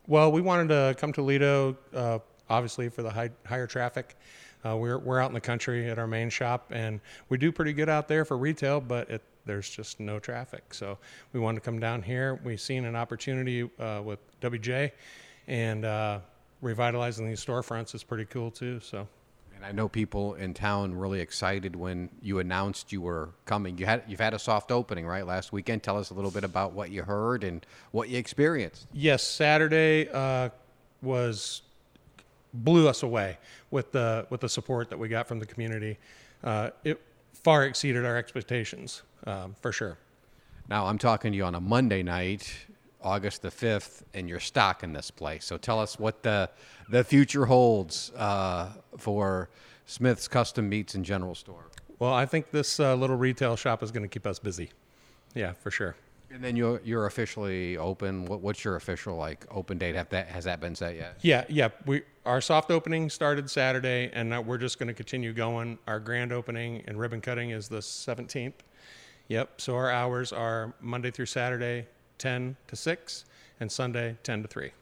Well, we wanted to come to Lido, obviously for the higher traffic. We're out in the country at our main shop, and we do pretty good out there for retail, but there's just no traffic. So we wanted to come down here. We've seen an opportunity with WJ, and revitalizing these storefronts is pretty cool too. So. And I know people in town really excited when you announced you were coming. You've had a soft opening, right, last weekend. Tell us a little bit about what you heard and what you experienced. Yes, Saturday blew us away with the support that we got from the community. It far exceeded our expectations, for sure. Now, I'm talking to you on a Monday night, August the 5th, and you're stocking this place. So tell us what the future holds for Smith's Custom Meats and General Store. Well, I think this little retail shop is going to keep us busy. Yeah, for sure. And then you're officially open. What's your official open date? Has that been set yet? Yeah. Our soft opening started Saturday, and now we're just going to continue going. Our grand opening and ribbon cutting is the 17th. Yep. So our hours are Monday through Saturday, 10 to 6, and Sunday, 10 to 3.